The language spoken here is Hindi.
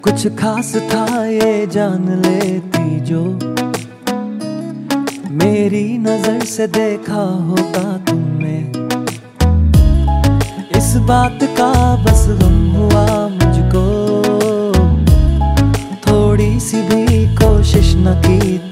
कुछ खास था ये जान लेती जो मेरी नजर से देखा होता तुमने। इस बात का बस गम हुआ मुझको, थोड़ी सी भी कोशिश न की